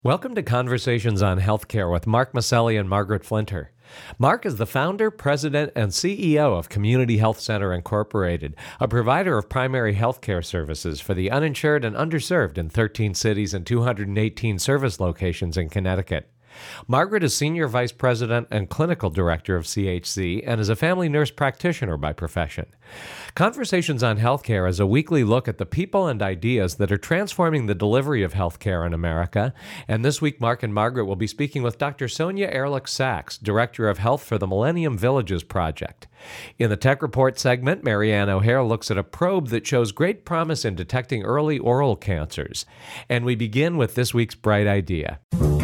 Welcome to Conversations on Healthcare with Mark Maselli and Margaret Flinter. Mark is the founder, president, and CEO of Community Health Center Incorporated, a provider of primary healthcare services for the uninsured and underserved in 13 cities and 218 service locations in Connecticut. Margaret is Senior Vice President and Clinical Director of CHC and is a family nurse practitioner by profession. Conversations on Healthcare is a weekly look at the people and ideas that are transforming the delivery of healthcare in America. And this week, Mark and Margaret will be speaking with Dr. Sonia Ehrlich-Sachs, Director of Health for the Millennium Villages Project. In the Tech Report segment, Marianne O'Hare looks at a probe that shows great promise in detecting early oral cancers. And we begin with this week's Bright Idea.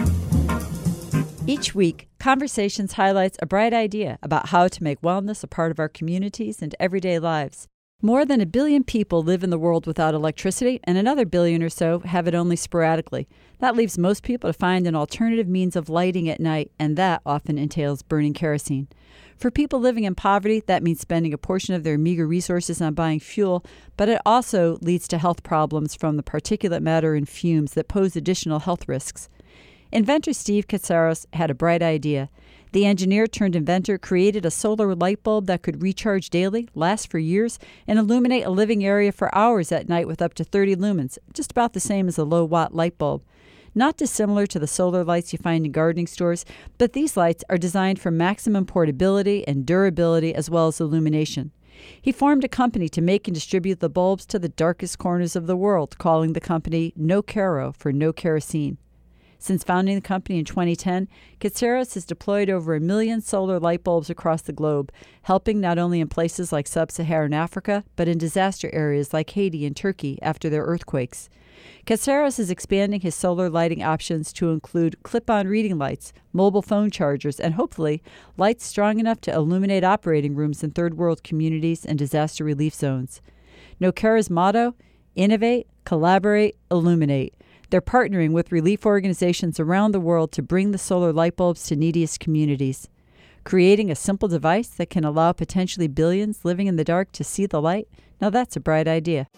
Each week, Conversations highlights a bright idea about how to make wellness a part of our communities and everyday lives. More than 1 billion people live in the world without electricity, and another billion or so have it only sporadically. That leaves most people to find an alternative means of lighting at night, and that often entails burning kerosene. For people living in poverty, that means spending a portion of their meager resources on buying fuel, but it also leads to health problems from the particulate matter and fumes that pose additional health risks. Inventor Steve Katsaros had a bright idea. The engineer-turned-inventor created a solar light bulb that could recharge daily, last for years, and illuminate a living area for hours at night with up to 30 lumens, just about the same as a low-watt light bulb. Not dissimilar to the solar lights you find in gardening stores, but these lights are designed for maximum portability and durability as well as illumination. He formed a company to make and distribute the bulbs to the darkest corners of the world, calling the company No Kero for no kerosene. Since founding the company in 2010, Katsaros has deployed over 1 million solar light bulbs across the globe, helping not only in places like sub-Saharan Africa, but in disaster areas like Haiti and Turkey after their earthquakes. Katsaros is expanding his solar lighting options to include clip-on reading lights, mobile phone chargers, and hopefully, lights strong enough to illuminate operating rooms in third-world communities and disaster relief zones. NoKera's motto: innovate, collaborate, illuminate. They're partnering with relief organizations around the world to bring the solar light bulbs to neediest communities. Creating a simple device that can allow potentially billions living in the dark to see the light? Now that's a bright idea.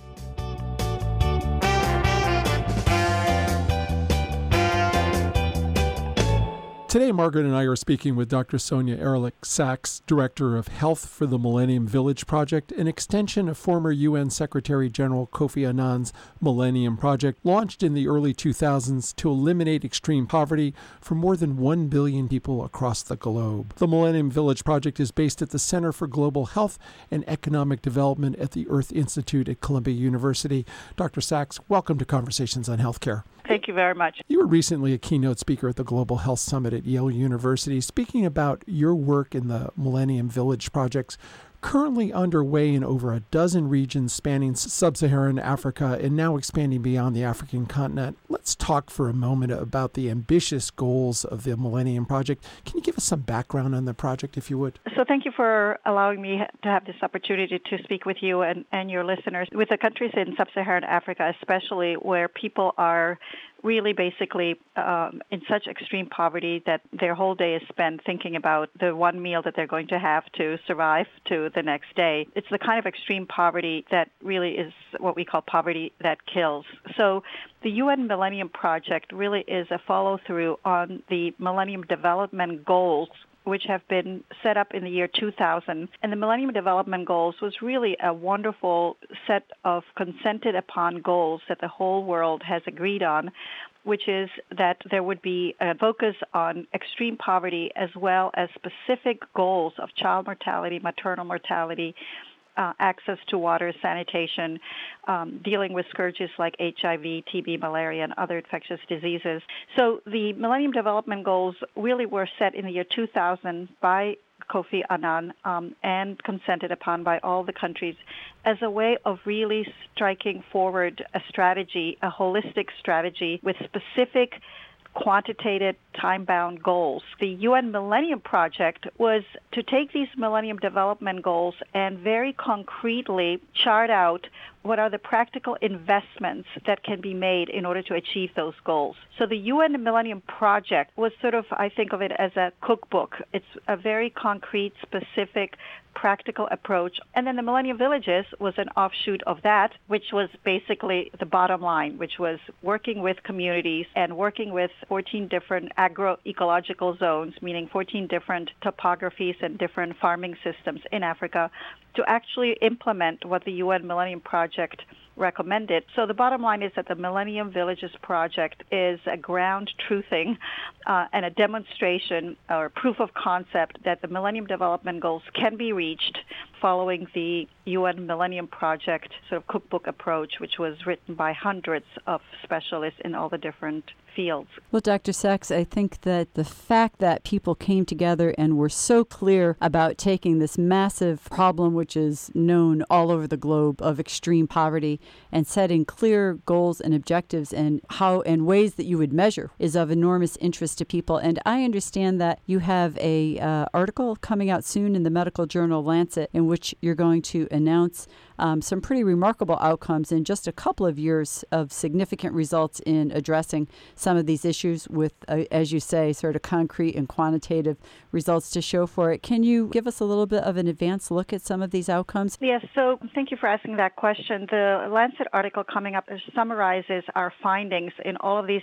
Today, Margaret and I are speaking with Dr. Sonia Ehrlich-Sachs, Director of Health for the Millennium Village Project, an extension of former UN Secretary General Kofi Annan's Millennium Project, launched in the early 2000s to eliminate extreme poverty for more than 1 billion people across the globe. The Millennium Village Project is based at the Center for Global Health and Economic Development at the Earth Institute at Columbia University. Dr. Sachs, welcome to Conversations on Healthcare. Thank you very much. You were recently a keynote speaker at the Global Health Summit at Yale University, speaking about your work in the Millennium Village projects currently underway in over a dozen regions spanning sub-Saharan Africa and now expanding beyond the African continent. Let's talk for a moment about the ambitious goals of the Millennium Project. Can you give us some background on the project, if you would? So thank you for allowing me to have this opportunity to speak with you and your listeners. With the countries in sub-Saharan Africa, especially where people are really basically in such extreme poverty that their whole day is spent thinking about the one meal that they're going to have to survive to the next day. It's the kind of extreme poverty that really is what we call poverty that kills. So the UN Millennium Project really is a follow-through on the Millennium Development Goals, which have been set up in the year 2000. And the Millennium Development Goals was really a wonderful set of consented upon goals that the whole world has agreed on, which is that there would be a focus on extreme poverty as well as specific goals of child mortality, maternal mortality, access to water, sanitation, dealing with scourges like HIV, TB, malaria, and other infectious diseases. So the Millennium Development Goals really were set in the year 2000 by Kofi Annan and consented upon by all the countries as a way of really striking forward a strategy, a holistic strategy with specific quantitative, time-bound goals. The UN Millennium Project was to take these Millennium Development Goals and very concretely chart out what are the practical investments that can be made in order to achieve those goals. So the UN Millennium Project was sort of, I think of it as a cookbook. It's a very concrete, specific practical approach. And then the Millennium Villages was an offshoot of that, which was basically the bottom line, which was working with communities and working with 14 different agroecological zones, meaning 14 different topographies and different farming systems in Africa, to actually implement what the UN Millennium Project recommended. So the bottom line is that the Millennium Villages Project is a ground truthing and a demonstration or proof of concept that the Millennium Development Goals can be reached following the UN Millennium Project sort of cookbook approach, which was written by hundreds of specialists in all the different fields. Well, Dr. Sachs, I think that the fact that people came together and were so clear about taking this massive problem, which is known all over the globe, of extreme poverty, and setting clear goals and objectives and how and ways that you would measure is of enormous interest to people. And I understand that you have a article coming out soon in the medical journal Lancet in which you're going to announce some pretty remarkable outcomes in just a couple of years of significant results in addressing some of these issues with, as you say, sort of concrete and quantitative results to show for it. Can you give us a little bit of an advanced look at some of these outcomes? Yes, so thank you for asking that question. The Lancet article coming up summarizes our findings in all of these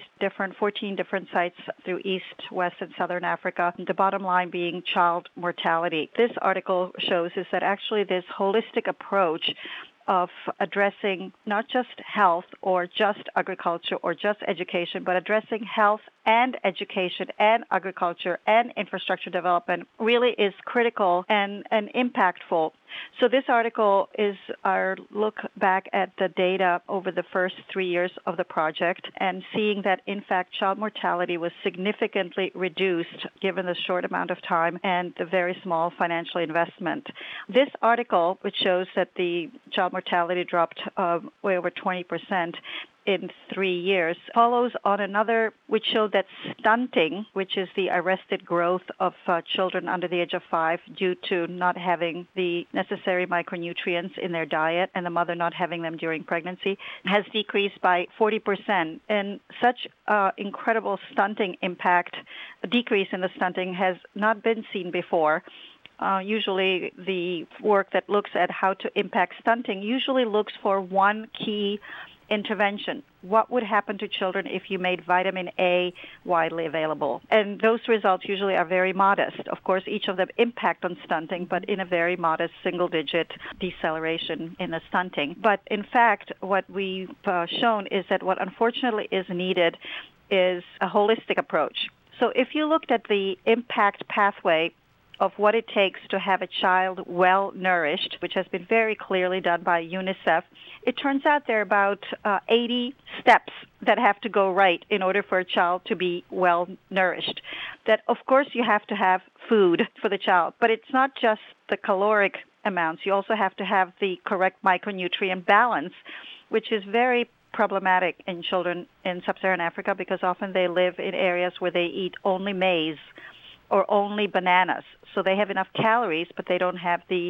14 different sites through East, West, and Southern Africa, the bottom line being child mortality. This article shows is that actually this holistic approach of addressing not just health or just agriculture or just education, but addressing health and education and agriculture and infrastructure development really is critical and impactful. So this article is our look back at the data over the first 3 years of the project and seeing that, in fact, child mortality was significantly reduced given the short amount of time and the very small financial investment. This article, which shows that the child mortality dropped way over 20%, in 3 years, follows on another which showed that stunting, which is the arrested growth of children under the age of 5 due to not having the necessary micronutrients in their diet and the mother not having them during pregnancy, has decreased by 40%. And such incredible stunting impact, a decrease in the stunting, has not been seen before. Usually the work that looks at how to impact stunting usually looks for one key intervention. What would happen to children if you made vitamin A widely available? And those results usually are very modest. Of course, each of them impact on stunting, but in a very modest single-digit deceleration in the stunting. But in fact, what we've shown is that what unfortunately is needed is a holistic approach. So if you looked at the impact pathway of what it takes to have a child well-nourished, which has been very clearly done by UNICEF, it turns out there are about 80 steps that have to go right in order for a child to be well-nourished. That, of course, you have to have food for the child, but it's not just the caloric amounts. You also have to have the correct micronutrient balance, which is very problematic in children in sub-Saharan Africa because often they live in areas where they eat only maize or only bananas. So they have enough calories, but they don't have the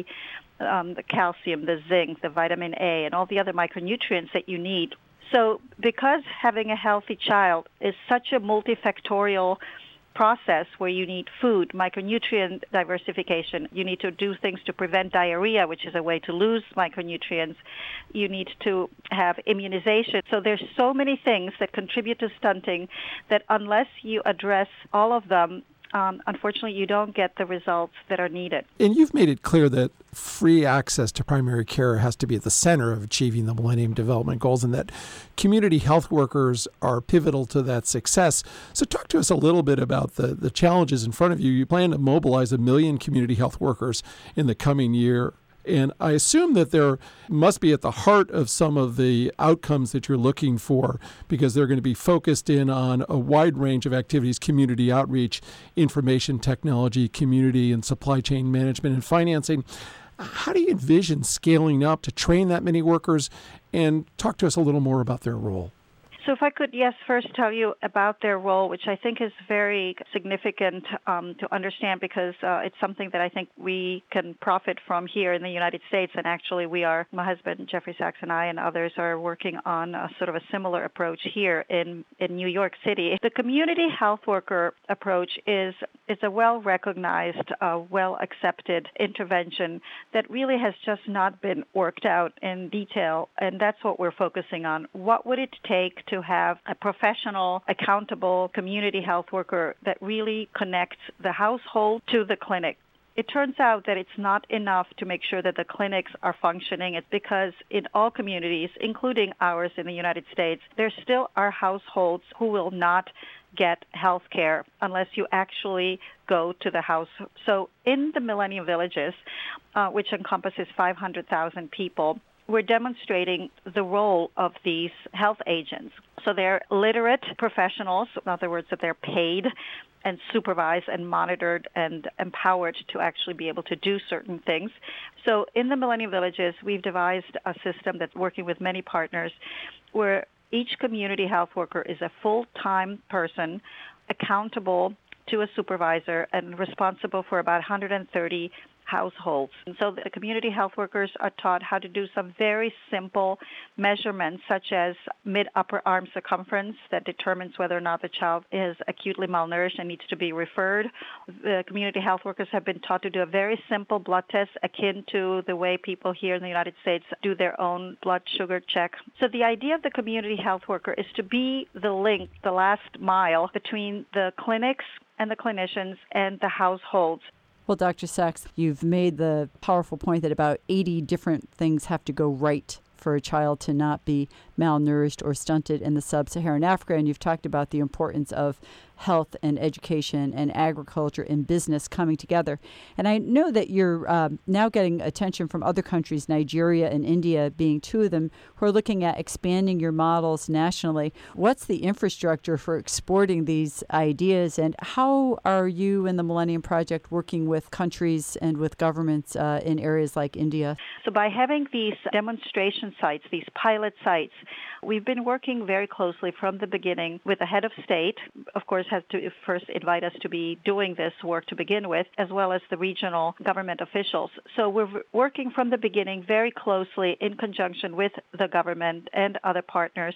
calcium, the zinc, the vitamin A, and all the other micronutrients that you need. So because having a healthy child is such a multifactorial process where you need food, micronutrient diversification, you need to do things to prevent diarrhea, which is a way to lose micronutrients, you need to have immunization. So there's so many things that contribute to stunting that unless you address all of them, unfortunately, you don't get the results that are needed. And you've made it clear that free access to primary care has to be at the center of achieving the Millennium Development Goals and that community health workers are pivotal to that success. So talk to us a little bit about the challenges in front of you. You plan to mobilize 1 million community health workers in the coming year. And I assume that there must be at the heart of some of the outcomes that you're looking for because they're going to be focused in on a wide range of activities: community outreach, information technology, community and supply chain management and financing. How do you envision scaling up to train that many workers? And talk to us a little more about their role. So if I could, first tell you about their role, which I think is very significant to understand because it's something that I think we can profit from here in the United States. And actually my husband, Jeffrey Sachs, and I and others are working on a sort of a similar approach here in New York City. The community health worker approach is It's a well-recognized, well-accepted intervention that really has just not been worked out in detail, and that's what we're focusing on. What would it take to have a professional, accountable community health worker that really connects the household to the clinic? It turns out that it's not enough to make sure that the clinics are functioning. It's because in all communities, including ours in the United States, there still are households who will not get health care unless you actually go to the house. So in the Millennium Villages, which encompasses 500,000 people, we're demonstrating the role of these health agents. So they're literate professionals, in other words, that they're paid and supervised and monitored and empowered to actually be able to do certain things. So in the Millennium Villages, we've devised a system that's working with many partners where each community health worker is a full-time person accountable to a supervisor and responsible for about 130 households. And so the community health workers are taught how to do some very simple measurements, such as mid-upper arm circumference that determines whether or not the child is acutely malnourished and needs to be referred. The community health workers have been taught to do a very simple blood test akin to the way people here in the United States do their own blood sugar check. So the idea of the community health worker is to be the link, the last mile between the clinics and the clinicians and the households. Well, Dr. Sachs, you've made the powerful point that about 80 different things have to go right for a child to not be malnourished or stunted in the sub-Saharan Africa, and you've talked about the importance of health and education and agriculture and business coming together. And I know that you're now getting attention from other countries, Nigeria and India being two of them, who are looking at expanding your models nationally. What's the infrastructure for exporting these ideas, and how are you and the Millennium Project working with countries and with governments in areas like India? So by having these demonstration sites, these pilot sites, we've been working very closely from the beginning with the head of state, of course, has to first invite us to be doing this work to begin with, as well as the regional government officials. So we're working from the beginning very closely in conjunction with the government and other partners.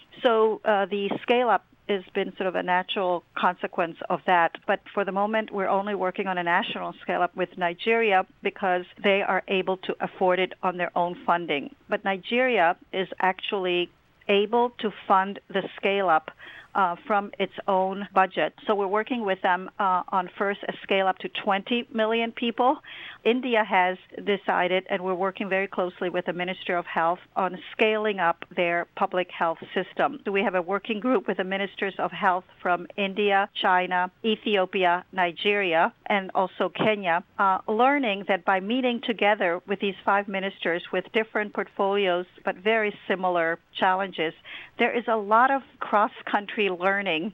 So the scale-up has been sort of a natural consequence of that. But for the moment, we're only working on a national scale-up with Nigeria because they are able to afford it on their own funding. But Nigeria is actually able to fund the scale-up from its own budget. So we're working with them on first a scale up to 20 million people. India has decided, and we're working very closely with the Ministry of Health on scaling up their public health system. So we have a working group with the Ministers of Health from India, China, Ethiopia, Nigeria, and also Kenya, learning that by meeting together with these 5 ministers with different portfolios but very similar challenges, there is a lot of cross-country learning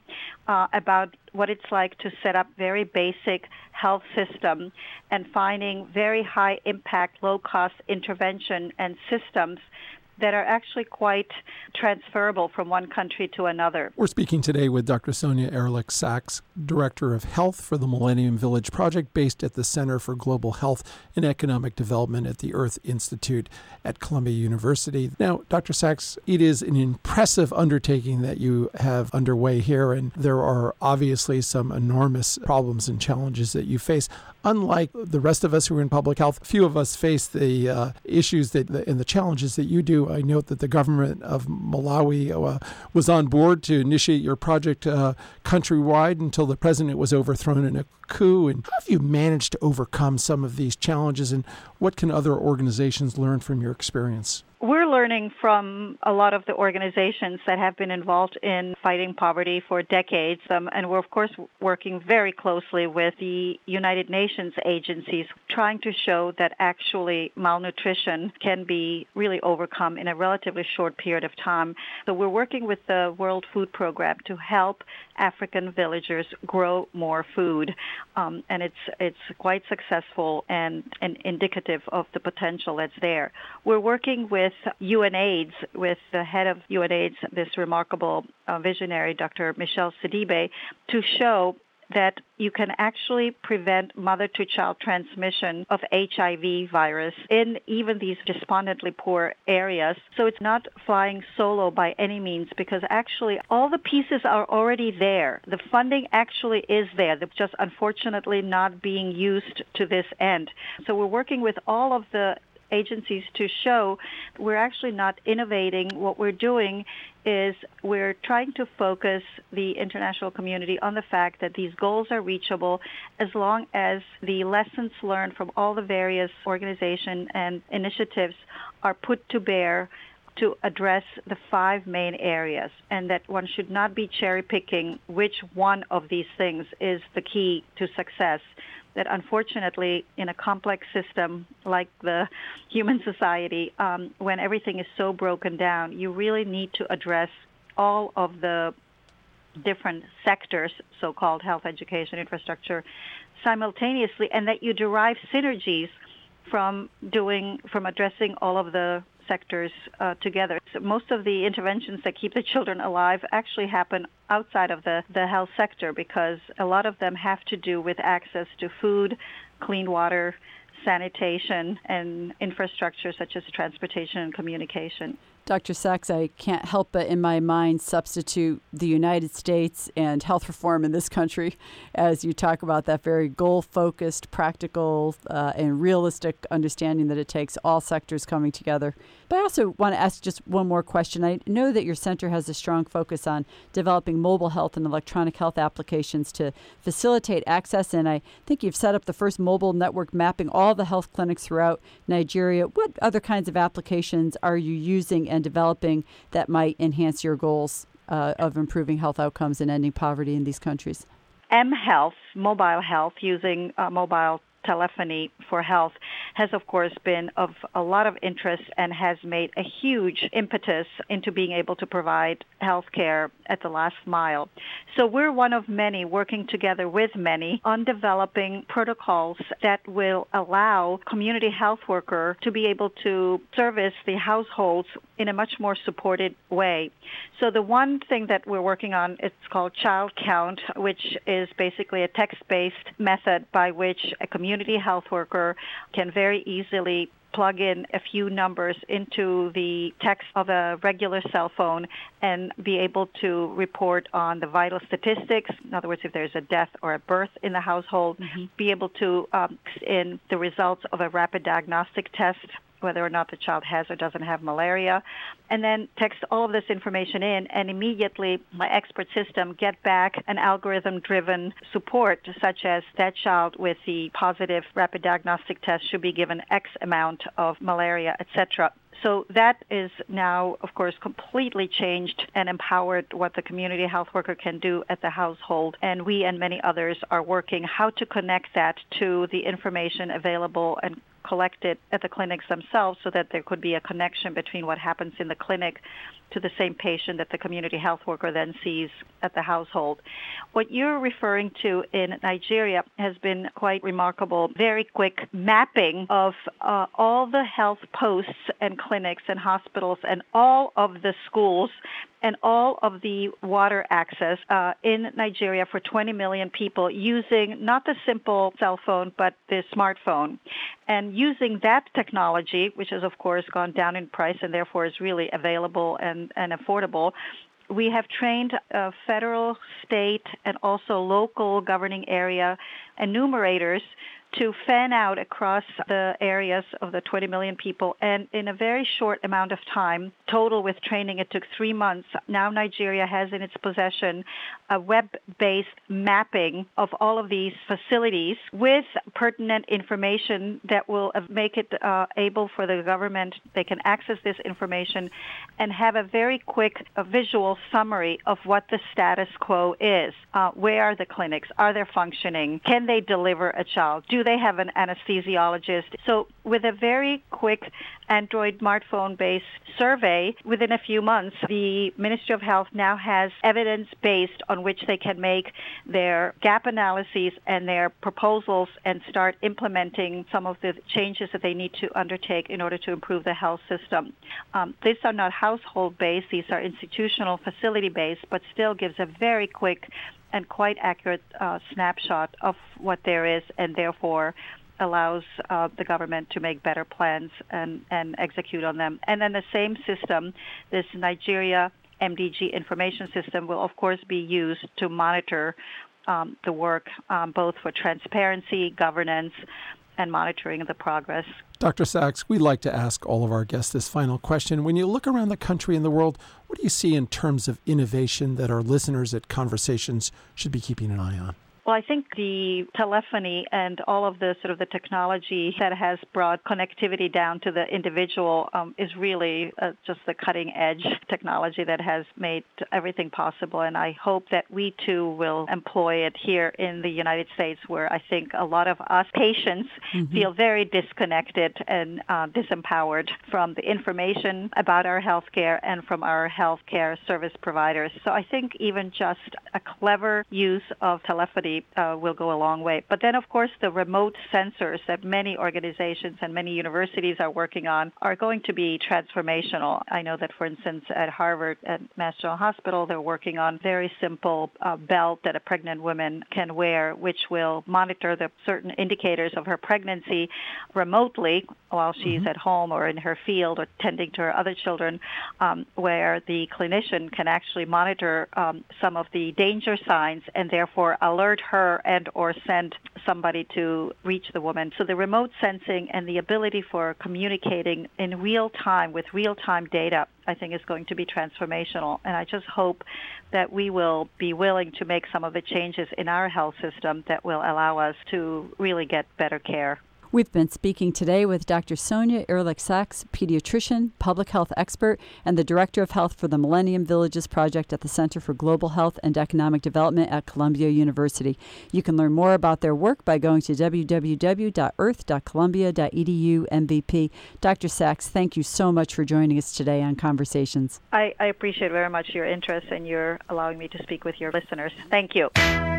about what it's like to set up very basic health system and finding very high impact, low cost intervention and systems that are actually quite transferable from one country to another. We're speaking today with Dr. Sonia Ehrlich Sachs, Director of Health for the Millennium Village Project, based at the Center for Global Health and Economic Development at the Earth Institute at Columbia University. Now, Dr. Sachs, it is an impressive undertaking that you have underway here, and there are obviously some enormous problems and challenges that you face. Unlike the rest of us who are in public health, few of us face the issues and the challenges that you do. I note that the government of Malawi was on board to initiate your project countrywide until the president was overthrown in a coup. And how have you managed to overcome some of these challenges, and what can other organizations learn from your experience? We're learning from a lot of the organizations that have been involved in fighting poverty for decades, and we're, of course, working very closely with the United Nations agencies, trying to show that actually malnutrition can be really overcome in a relatively short period of time. So we're working with the World Food Program to help African villagers grow more food, and it's quite successful and indicative of the potential that's there. We're working with UNAIDS, with the head of UNAIDS, this remarkable visionary, Dr. Michel Sidibe, to show that you can actually prevent mother-to-child transmission of HIV virus in even these despondently poor areas. So it's not flying solo by any means, because actually all the pieces are already there. The funding actually is there. They're just unfortunately not being used to this end. So we're working with all of the agencies to show we're actually not innovating. What we're doing is we're trying to focus the international community on the fact that these goals are reachable as long as the lessons learned from all the various organizations and initiatives are put to bear to address the 5 main areas, and that one should not be cherry-picking which one of these things is the key to success. That unfortunately, in a complex system like the human society, when everything is so broken down, you really need to address all of the different sectors, so-called health, education, infrastructure, simultaneously, and that you derive synergies from addressing all of the sectors together. So most of the interventions that keep the children alive actually happen outside of the health sector, because a lot of them have to do with access to food, clean water, sanitation, and infrastructure such as transportation and communication. Dr. Sachs, I can't help but in my mind substitute the United States and health reform in this country as you talk about that very goal-focused, practical, and realistic understanding that it takes all sectors coming together. But I also want to ask just one more question. I know that your center has a strong focus on developing mobile health and electronic health applications to facilitate access, and I think you've set up the first mobile network mapping all the health clinics throughout Nigeria. What other kinds of applications are you using and developing that might enhance your goals of improving health outcomes and ending poverty in these countries? mHealth, mobile health, using mobile telephony for health, has of course been of a lot of interest and has made a huge impetus into being able to provide health care at the last mile. So we're one of many working together with many on developing protocols that will allow community health worker to be able to service the households in a much more supported way. So the one thing that we're working on, it's called Child Count, which is basically a text-based method by which a community health worker can very easily plug in a few numbers into the text of a regular cell phone and be able to report on the vital statistics. In other words, if there's a death or a birth in the household, be able to in the results of a rapid diagnostic test, whether or not the child has or doesn't have malaria, and then text all of this information in, and immediately my expert system get back an algorithm-driven support, such as that child with the positive rapid diagnostic test should be given X amount of malaria, etc. So that is now, of course, completely changed and empowered what the community health worker can do at the household. And we and many others are working how to connect that to the information available and collected at the clinics themselves, so that there could be a connection between what happens in the clinic to the same patient that the community health worker then sees at the household. What you're referring to in Nigeria has been quite remarkable. Very quick mapping of all the health posts and clinics and hospitals and all of the schools and all of the water access in Nigeria for 20 million people, using not the simple cell phone, but the smartphone. And using that technology, which has, of course, gone down in price and therefore is really available and affordable, we have trained federal, state, and also local governing area enumerators to fan out across the areas of the 20 million people. And in a very short amount of time, total with training, it took 3 months. Now Nigeria has in its possession a web-based mapping of all of these facilities with pertinent information that will make it able for the government. They can access this information and have a very quick visual summary of what the status quo is. Where are the clinics? Are they functioning? Can they deliver a child? Do they have an anesthesiologist? So with a very quick Android smartphone-based survey, within a few months, the Ministry of Health now has evidence based on which they can make their gap analyses and their proposals and start implementing some of the changes that they need to undertake in order to improve the health system. These are not household-based, these are institutional facility-based, but still gives a very quick and quite accurate snapshot of what there is, and therefore allows the government to make better plans and execute on them. And then the same system, this Nigeria MDG information system, will of course be used to monitor the work, both for transparency, governance, and monitoring the progress. Dr. Sachs, we like to ask all of our guests this final question. When you look around the country and the world, what do you see in terms of innovation that our listeners at Conversations should be keeping an eye on? Well, I think the telephony and all of the sort of the technology that has brought connectivity down to the individual is really just the cutting edge technology that has made everything possible. And I hope that we too will employ it here in the United States, where I think a lot of us patients feel very disconnected and disempowered from the information about our healthcare and from our healthcare service providers. So I think even just a clever use of telephony will go a long way. But then, of course, the remote sensors that many organizations and many universities are working on are going to be transformational. I know that, for instance, at Harvard, at Mass General Hospital, they're working on very simple belt that a pregnant woman can wear, which will monitor the certain indicators of her pregnancy remotely while she's at home or in her field or tending to her other children, where the clinician can actually monitor some of the danger signs and therefore alert her and or send somebody to reach the woman. So the remote sensing and the ability for communicating in real time with real-time data, I think, is going to be transformational. And I just hope that we will be willing to make some of the changes in our health system that will allow us to really get better care. We've been speaking today with Dr. Sonia Ehrlich-Sachs, pediatrician, public health expert, and the Director of Health for the Millennium Villages Project at the Center for Global Health and Economic Development at Columbia University. You can learn more about their work by going to www.earth.columbia.edu MVP. Dr. Sachs, thank you so much for joining us today on Conversations. I appreciate very much your interest and your allowing me to speak with your listeners. Thank you.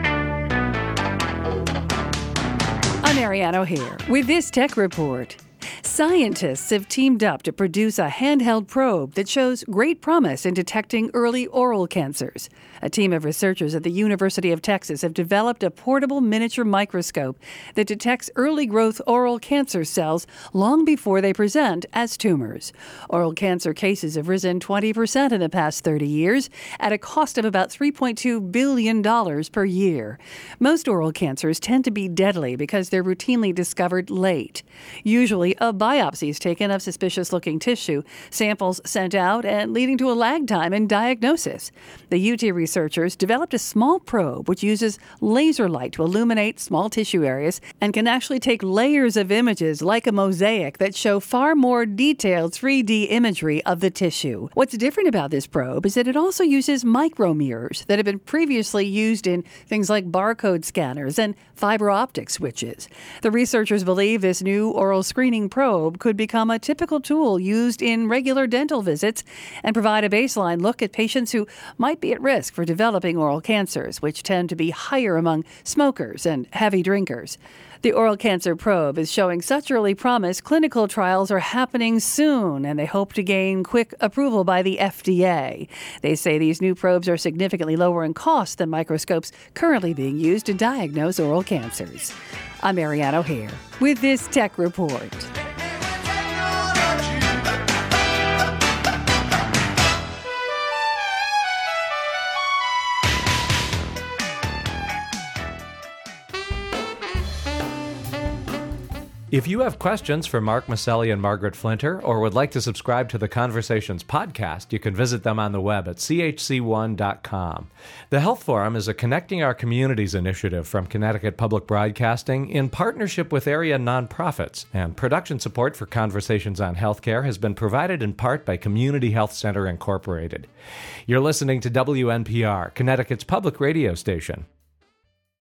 I'm Marianne O'Hare with this Tech Report. Scientists have teamed up to produce a handheld probe that shows great promise in detecting early oral cancers. A team of researchers at the University of Texas have developed a portable miniature microscope that detects early growth oral cancer cells long before they present as tumors. Oral cancer cases have risen 20% in the past 30 years at a cost of about $3.2 billion per year. Most oral cancers tend to be deadly because they're routinely discovered late. Usually, a biopsy is taken of suspicious-looking tissue, samples sent out, and leading to a lag time in diagnosis. The UT researchers developed a small probe which uses laser light to illuminate small tissue areas and can actually take layers of images like a mosaic that show far more detailed 3D imagery of the tissue. What's different about this probe is that it also uses micromirrors that have been previously used in things like barcode scanners and fiber optic switches. The researchers believe this new oral screening probe could become a typical tool used in regular dental visits and provide a baseline look at patients who might be at risk for developing oral cancers, which tend to be higher among smokers and heavy drinkers. The oral cancer probe is showing such early promise, clinical trials are happening soon, and they hope to gain quick approval by the FDA. They say these new probes are significantly lower in cost than microscopes currently being used to diagnose oral cancers. I'm Marianne O'Hare with this Tech Report. If you have questions for Mark Masselli and Margaret Flinter, or would like to subscribe to the Conversations podcast, you can visit them on the web at chc1.com. The Health Forum is a Connecting Our Communities initiative from Connecticut Public Broadcasting in partnership with area nonprofits, and production support for Conversations on Healthcare has been provided in part by Community Health Center Incorporated. You're listening to WNPR, Connecticut's public radio station.